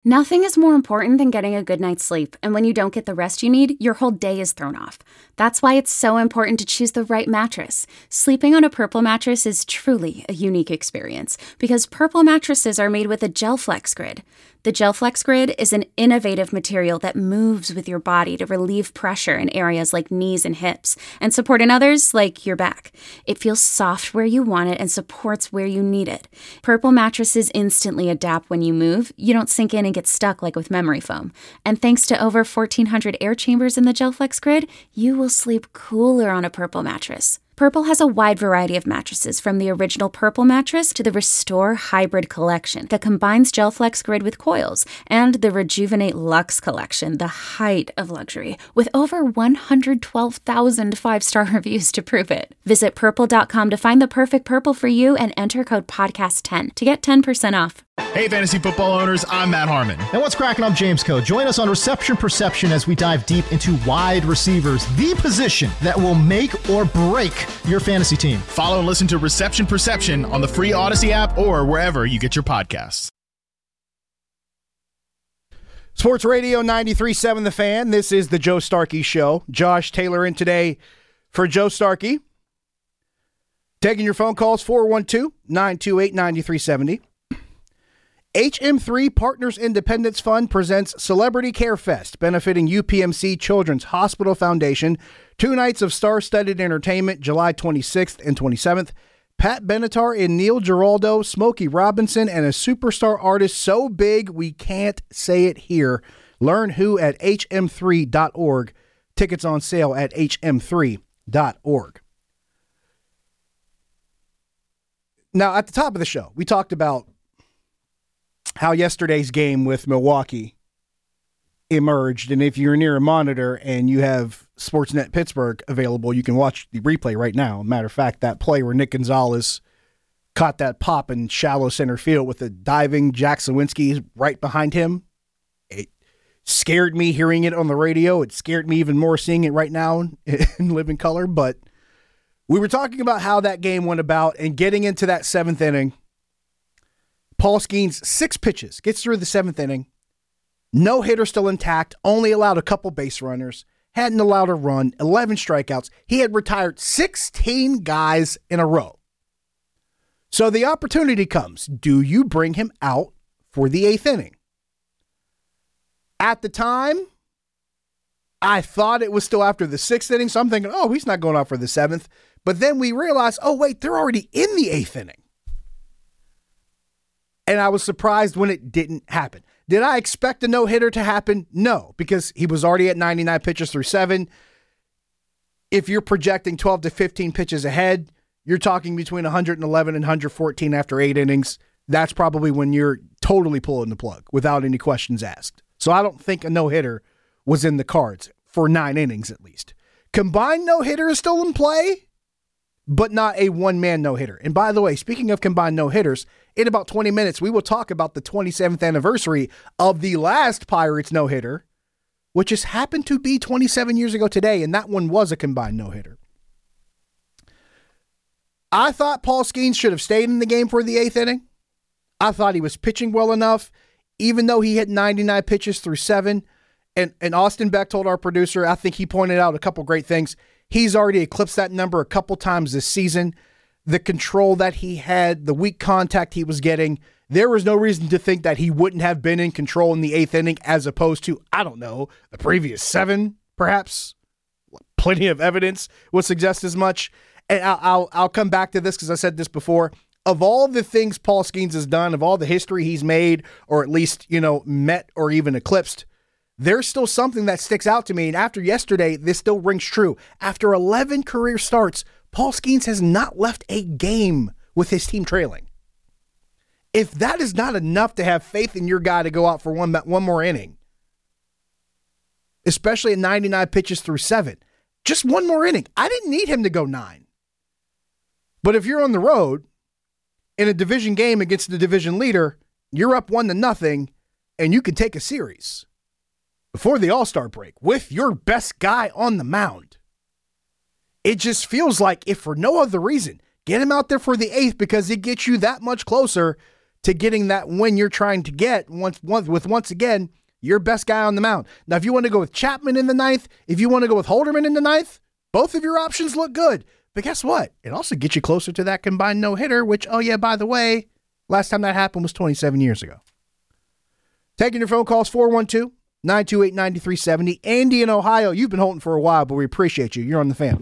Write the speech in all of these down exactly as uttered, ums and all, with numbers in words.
Nothing is more important than getting a good night's sleep, and when you don't get the rest you need, your whole day is thrown off. That's why it's so important to choose the right mattress. Sleeping on a Purple mattress is truly a unique experience, because Purple mattresses are made with a GelFlex Grid. The GelFlex Grid is an innovative material that moves with your body to relieve pressure in areas like knees and hips, and support in others like your back. It feels soft where you want it and supports where you need it. Purple mattresses instantly adapt when you move. You don't sink in and get stuck like with memory foam. And thanks to over fourteen hundred air chambers in the GelFlex Grid, you will sleep cooler on a Purple mattress. Purple has a wide variety of mattresses, from the original Purple mattress to the Restore Hybrid collection that combines GelFlex Grid with coils, and the Rejuvenate Luxe collection, the height of luxury, with over one hundred twelve thousand five-star reviews to prove it. Visit purple dot com to find the perfect Purple for you and enter code podcast ten to get ten percent off. Hey, fantasy football owners, I'm Matt Harmon. And what's cracking? I'm James Coe. Join us on Reception Perception as we dive deep into wide receivers, the position that will make or break your fantasy team. Follow and listen to Reception Perception on the free Odyssey app or wherever you get your podcasts. Sports Radio ninety-three point seven The Fan. This is the Joe Starkey Show. Josh Taylor in today for Joe Starkey. Taking your phone calls, four one two, nine two eight, nine three seven zero. H M three Partners Independence Fund presents Celebrity Care Fest, benefiting U P M C Children's Hospital Foundation. Two nights of star-studded entertainment, July twenty-sixth and twenty-seventh. Pat Benatar and Neil Giraldo, Smokey Robinson, and a superstar artist so big we can't say it here. Learn who at H M three dot org. Tickets on sale at H M three dot org. Now, at the top of the show, we talked about how yesterday's game with Milwaukee emerged. And if you're near a monitor and you have Sportsnet Pittsburgh available, you can watch the replay right now. Matter of fact, that play where Nick Gonzalez caught that pop in shallow center field with a diving Jack Sawinski right behind him. It scared me hearing it on the radio. It scared me even more seeing it right now in living color. But we were talking about how that game went about and getting into that seventh inning. Paul Skeens, six pitches, gets through the seventh inning. No hitter still intact, only allowed a couple base runners, hadn't allowed a run, eleven strikeouts. He had retired sixteen guys in a row. So the opportunity comes. Do you bring him out for the eighth inning? At the time, I thought it was still after the sixth inning, so I'm thinking, oh, he's not going out for the seventh. But then we realized, oh, wait, they're already in the eighth inning. And I was surprised when it didn't happen. Did I expect a no-hitter to happen? No, because he was already at ninety-nine pitches through seven. If you're projecting twelve to fifteen pitches ahead, you're talking between one hundred eleven and one hundred fourteen after eight innings. That's probably when you're totally pulling the plug without any questions asked. So I don't think a no-hitter was in the cards for nine innings at least. Combined no-hitter is still in play, but not a one-man no-hitter. And by the way, speaking of combined no-hitters, in about twenty minutes, we will talk about the twenty-seventh anniversary of the last Pirates no-hitter, which has happened to be twenty-seven years ago today, and that one was a combined no-hitter. I thought Paul Skeens should have stayed in the game for the eighth inning. I thought he was pitching well enough, even though he hit ninety-nine pitches through seven. And, and Austin Beck told our producer, I think he pointed out a couple great things. He's already eclipsed that number a couple times this season. The control that he had, the weak contact he was getting, there was no reason to think that he wouldn't have been in control in the eighth inning as opposed to, I don't know, the previous seven, perhaps. Plenty of evidence would suggest as much. And I'll, I'll, I'll come back to this because I said this before. Of all the things Paul Skeens has done, of all the history he's made, or at least, you know, met or even eclipsed, there's still something that sticks out to me. And after yesterday, this still rings true. After eleven career starts, Paul Skeens has not left a game with his team trailing. If that is not enough to have faith in your guy to go out for one, one more inning, especially at ninety-nine pitches through seven, just one more inning. I didn't need him to go nine. But if you're on the road in a division game against the division leader, you're up one to nothing, and you can take a series before the All-Star break with your best guy on the mound. It just feels like, if for no other reason, get him out there for the eighth because it gets you that much closer to getting that win you're trying to get once, once with, once again, your best guy on the mound. Now, if you want to go with Chapman in the ninth, if you want to go with Holderman in the ninth, both of your options look good. But guess what? It also gets you closer to that combined no-hitter, which, oh yeah, by the way, last time that happened was twenty-seven years ago. Taking your phone calls, four one two, nine two eight, nine three seven zero. Andy in Ohio, you've been holding for a while, but we appreciate you. You're on the Fan.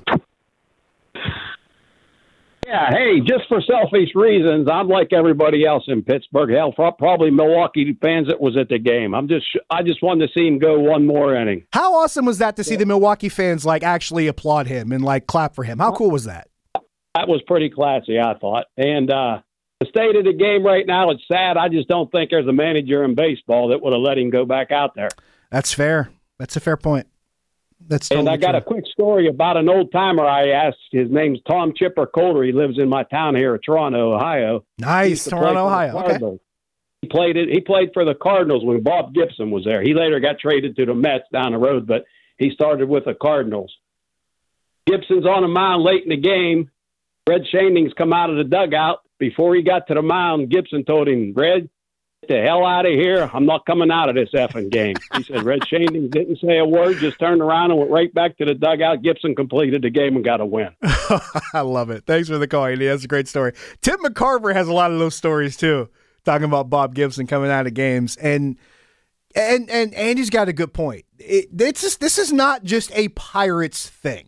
Yeah, hey, just for selfish reasons, I'm like everybody else in Pittsburgh. Hell, probably Milwaukee fans that was at the game. I'm just, I just wanted to see him go one more inning. How awesome was that to see the Milwaukee fans like actually applaud him and like clap for him? How cool was that? That was pretty classy, I thought. And uh, the state of the game right now, it's sad. I just don't think there's a manager in baseball that would have let him go back out there. That's fair. That's a fair point. That's totally and I got true. a quick story about an old timer I asked. His name's Tom Chipper Coulter. He lives in my town here, Toronto, Ohio. Nice, Toronto, Ohio. Okay. He played it. He played for the Cardinals when Bob Gibson was there. He later got traded to the Mets down the road, but he started with the Cardinals. Gibson's on the mound late in the game. Red Shandings come out of the dugout. Before he got to the mound, Gibson told him, Red, the hell out of here. I'm not coming out of this effing game. He said Red Shandings didn't say a word, just turned around and went right back to the dugout. Gibson completed the game and got a win. I love it. Thanks for the call, Andy. That's a great story. Tim McCarver has a lot of those stories too, talking about Bob Gibson coming out of games. And and and Andy's got a good point. It, it's just, this is not just a Pirates thing.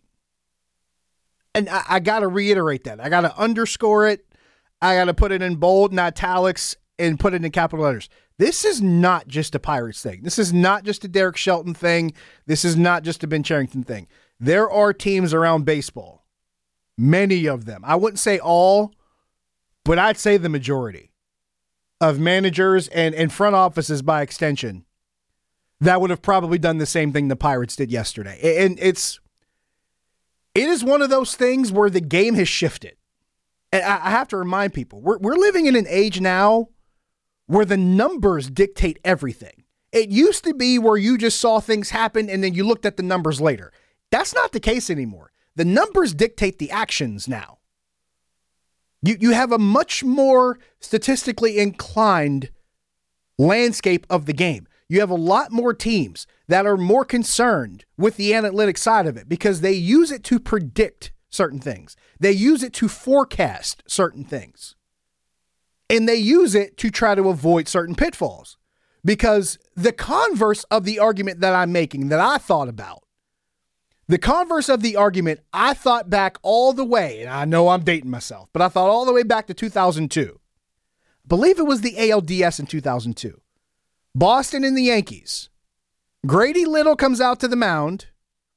And I, I got to reiterate that. I got to underscore it. I got to put it in bold and italics and put it in capital letters. This is not just a Pirates thing. This is not just a Derek Shelton thing. This is not just a Ben Cherington thing. There are teams around baseball, many of them. I wouldn't say all, but I'd say the majority of managers and, and front offices by extension that would have probably done the same thing the Pirates did yesterday. And it's it is one of those things where the game has shifted. And I have to remind people, we're we're living in an age now where the numbers dictate everything. It used to be where you just saw things happen and then you looked at the numbers later. That's not the case anymore. The numbers dictate the actions now. You you have a much more statistically inclined landscape of the game. You have a lot more teams that are more concerned with the analytic side of it because they use it to predict certain things. They use it to forecast certain things. And they use it to try to avoid certain pitfalls. Because the converse of the argument that I'm making, that I thought about, the converse of the argument, I thought back all the way, and I know I'm dating myself, but I thought all the way back to two thousand two. I believe it was the A L D S in two thousand two. Boston and the Yankees. Grady Little comes out to the mound.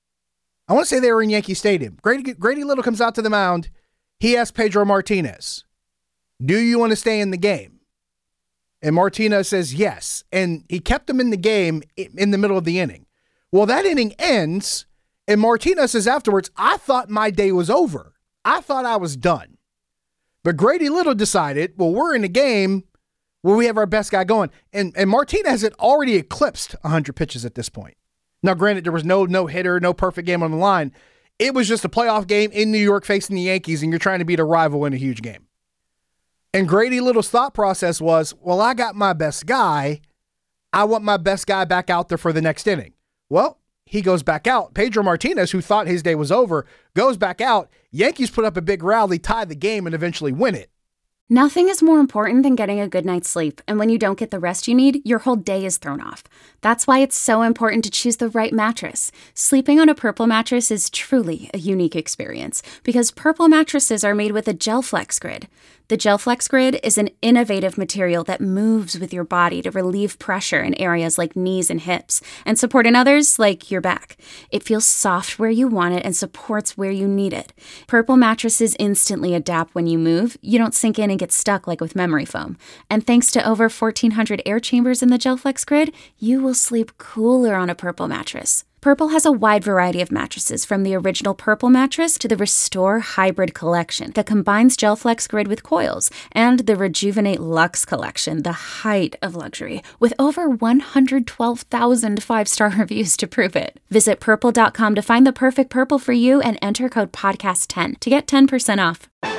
I want to say they were in Yankee Stadium. Grady, Grady Little comes out to the mound. He asks Pedro Martinez, do you want to stay in the game? And Martinez says yes. And he kept him in the game in the middle of the inning. Well, that inning ends, and Martinez says afterwards, I thought my day was over. I thought I was done. But Grady Little decided, well, we're in a game where we have our best guy going. And, and Martinez had already eclipsed one hundred pitches at this point. Now, granted, there was no no-hitter, no perfect game on the line. It was just a playoff game in New York facing the Yankees, and you're trying to beat a rival in a huge game. And Grady Little's thought process was, well, I got my best guy. I want my best guy back out there for the next inning. Well, he goes back out. Pedro Martinez, who thought his day was over, goes back out. Yankees put up a big rally, tie the game, and eventually win it. Nothing is more important than getting a good night's sleep, and when you don't get the rest you need, your whole day is thrown off. That's why it's so important to choose the right mattress. Sleeping on a Purple mattress is truly a unique experience because Purple mattresses are made with a GelFlex Grid. The GelFlex Grid is an innovative material that moves with your body to relieve pressure in areas like knees and hips and support in others like your back. It feels soft where you want it and supports where you need it. Purple mattresses instantly adapt when you move. You don't sink in and get stuck like with memory foam. And thanks to over fourteen hundred air chambers in the GelFlex Grid, you will sleep cooler on a Purple mattress. Purple has a wide variety of mattresses, from the original Purple mattress to the Restore Hybrid collection that combines GelFlex Grid with coils, and the Rejuvenate Luxe collection, the height of luxury, with over one hundred twelve thousand five-star reviews to prove it. Visit purple dot com to find the perfect Purple for you and enter code podcast ten to get ten percent off.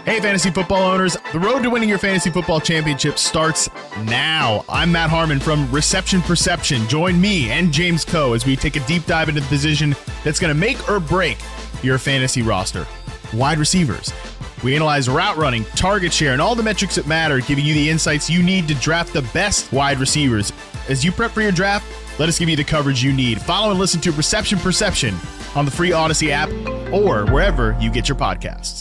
Hey, fantasy football owners, the road to winning your fantasy football championship starts now. I'm Matt Harmon from Reception Perception. Join me and James Coe as we take a deep dive into the position that's going to make or break your fantasy roster. Wide receivers. We analyze route running, target share, and all the metrics that matter, giving you the insights you need to draft the best wide receivers. As you prep for your draft, let us give you the coverage you need. Follow and listen to Reception Perception on the free Odyssey app or wherever you get your podcasts.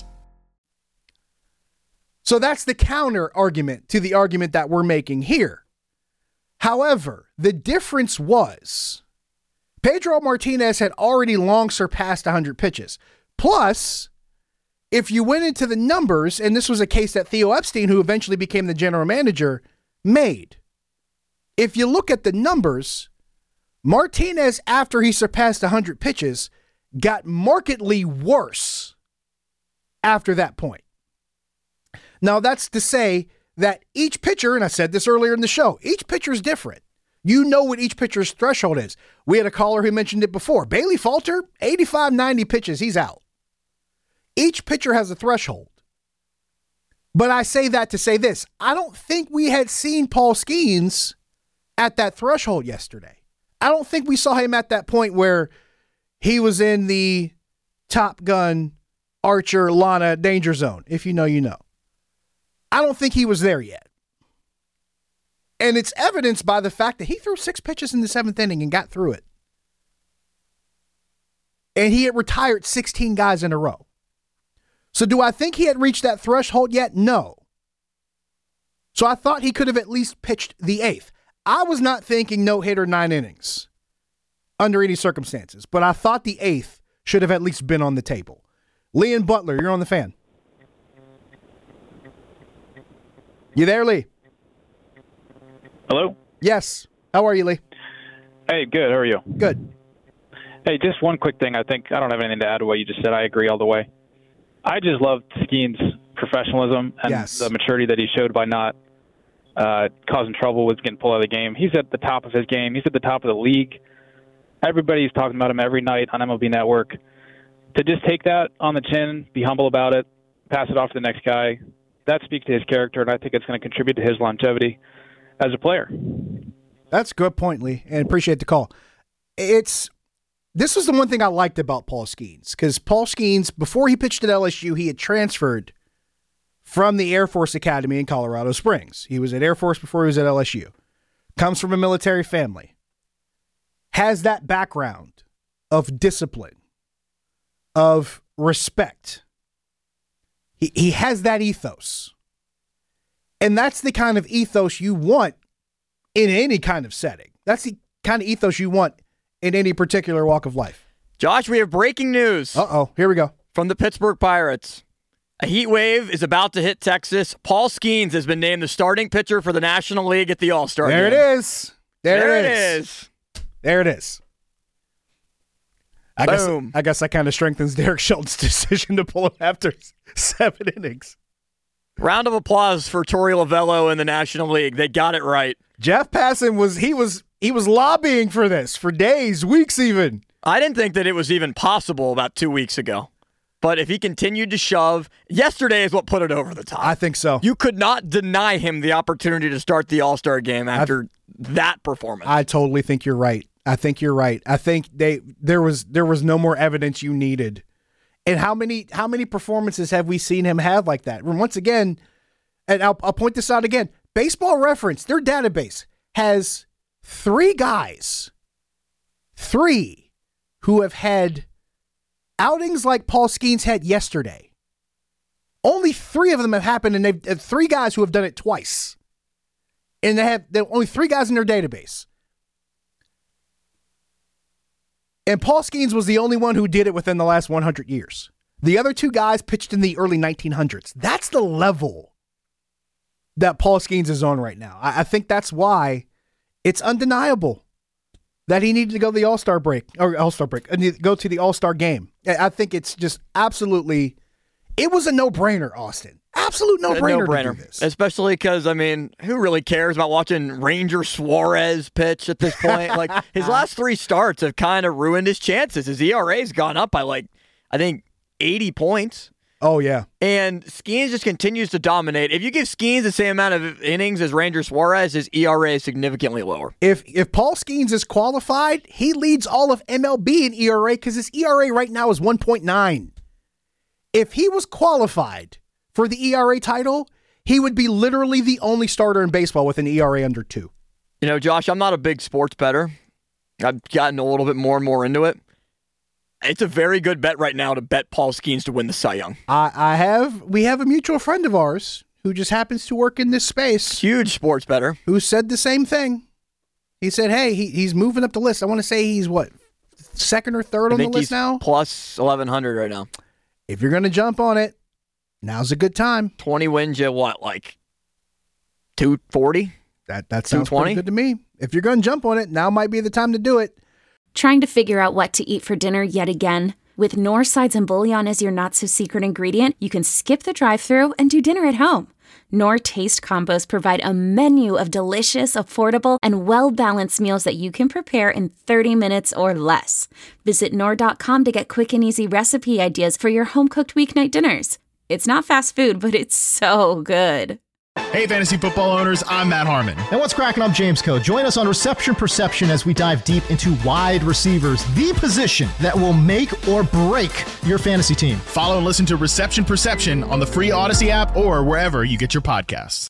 So that's the counter argument to the argument that we're making here. However, the difference was Pedro Martinez had already long surpassed one hundred pitches. Plus, if you went into the numbers, and this was a case that Theo Epstein, who eventually became the general manager, made. If you look at the numbers, Martinez, after he surpassed one hundred pitches, got markedly worse after that point. Now, that's to say that each pitcher, and I said this earlier in the show, each pitcher is different. You know what each pitcher's threshold is. We had a caller who mentioned it before. Bailey Falter, eighty-five, ninety pitches, he's out. Each pitcher has a threshold. But I say that to say this. I don't think we had seen Paul Skeens at that threshold yesterday. I don't think we saw him at that point where he was in the Top Gun, Archer, Lana danger zone. If you know, you know. I don't think he was there yet. And it's evidenced by the fact that he threw six pitches in the seventh inning and got through it. And he had retired sixteen guys in a row. So do I think he had reached that threshold yet? No. So I thought he could have at least pitched the eighth. I was not thinking no-hitter nine innings under any circumstances, but I thought the eighth should have at least been on the table. Lee and Butler, you're on the Fan. You there, Lee? Hello? Yes. How are you, Lee? Hey, good. How are you? Good. Hey, just one quick thing. I think I don't have anything to add to what you just said. I agree all the way. I just love Skeen's professionalism and yes. the maturity that he showed by not uh, causing trouble with getting pulled out of the game. He's at the top of his game. He's at the top of the league. Everybody's talking about him every night on M L B Network. To just take that on the chin, be humble about it, pass it off to the next guy, that speaks to his character, and I think it's going to contribute to his longevity as a player. That's a good point, Lee, and appreciate the call. It's this was the one thing I liked about Paul Skeens, because Paul Skeens, before he pitched at L S U, he had transferred from the Air Force Academy in Colorado Springs. He was at Air Force before he was at L S U. Comes from a military family. Has that background of discipline, of respect. He he has that ethos. And that's the kind of ethos you want in any kind of setting. That's the kind of ethos you want in any particular walk of life. Josh, we have breaking news. Uh-oh, here we go. From the Pittsburgh Pirates. A heat wave is about to hit Texas. Paul Skeens has been named the starting pitcher for the National League at the All-Star There game. it is. There, there it it is. is. There it is. I Boom. guess I guess that kind of strengthens Derek Shelton's decision to pull him after seven innings. Round of applause for Torey Lovello in the National League. They got it right. Jeff Passan was he was he was lobbying for this for days, weeks even. I didn't think that it was even possible about two weeks ago. But if he continued to shove, yesterday is what put it over the top. I think so. You could not deny him the opportunity to start the All-Star game after I've, that performance. I totally think you're right. I think you're right. I think they there was there was no more evidence you needed. And how many how many performances have we seen him have like that? And once again, and I'll, I'll point this out again, Baseball Reference, their database has three guys, three who have had outings like Paul Skeens had yesterday. Only three of them have happened, and they've uh, three guys who have done it twice. And they have they have only three guys in their database. And Paul Skeens was the only one who did it within the last one hundred years. The other two guys pitched in the early nineteen hundreds. That's the level that Paul Skeens is on right now. I, I think that's why it's undeniable that he needed to go to the All-Star break, or All-Star break, and go to the All-Star game. I think it's just absolutely, it was a no-brainer, Austin. Absolute no-brainer, no-brainer. to do this. Especially because, I mean, who really cares about watching Ranger Suarez pitch at this point? Like, his last three starts have kind of ruined his chances. His E R A's gone up by, like, I think, eighty points. Oh, yeah. And Skeens just continues to dominate. If you give Skeens the same amount of innings as Ranger Suarez, his E R A is significantly lower. If if Paul Skeens is qualified, he leads all of M L B in E R A because his E R A right now is one point nine. If he was qualified for the E R A title, he would be literally the only starter in baseball with an E R A under two. You know, Josh, I'm not a big sports bettor. I've gotten a little bit more and more into it. It's a very good bet right now to bet Paul Skeens to win the Cy Young. I, I have, we have a mutual friend of ours who just happens to work in this space. Huge sports bettor. Who said the same thing. He said, hey, he, he's moving up the list. I want to say he's what, second or third I on the think list he's now? plus eleven hundred right now. If you're going to jump on it, now's a good time. twenty wins you, what, like two forty? That, that sounds two twenty? pretty good to me. If you're going to jump on it, now might be the time to do it. Trying to figure out what to eat for dinner yet again? With Knorr sides and bouillon as your not-so-secret ingredient, you can skip the drive-thru and do dinner at home. Knorr Taste Combos provide a menu of delicious, affordable, and well-balanced meals that you can prepare in thirty minutes or less. Visit Knorr dot com to get quick and easy recipe ideas for your home-cooked weeknight dinners. It's not fast food, but it's so good. Hey, fantasy football owners, I'm Matt Harmon. And what's cracking? I'm James Coe. Join us on Reception Perception as we dive deep into wide receivers, the position that will make or break your fantasy team. Follow and listen to Reception Perception on the free Odyssey app or wherever you get your podcasts.